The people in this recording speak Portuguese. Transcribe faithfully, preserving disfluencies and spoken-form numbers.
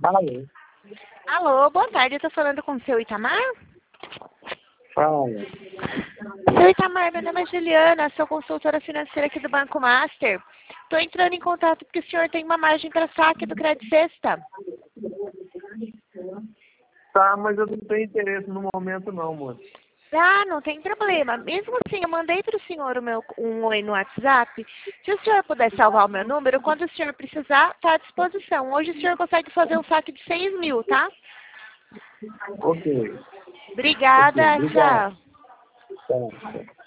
Alô? Alô, boa tarde, eu tô falando com o seu Itamar? Fala. Seu Itamar, meu nome é Juliana, sou consultora financeira aqui do Banco Master. Tô entrando em contato porque o senhor tem uma margem para saque do Crédito Sexta. Tá, mas eu não tenho interesse no momento não, moço. Ah, não tem problema. Mesmo assim, eu mandei para o senhor o meu, um oi no WhatsApp. Se o senhor puder salvar o meu número, quando o senhor precisar, está à disposição. Hoje o senhor consegue fazer um saque de seis mil, tá? Ok. Ok, Obrigada, obrigado. tchau. Tá.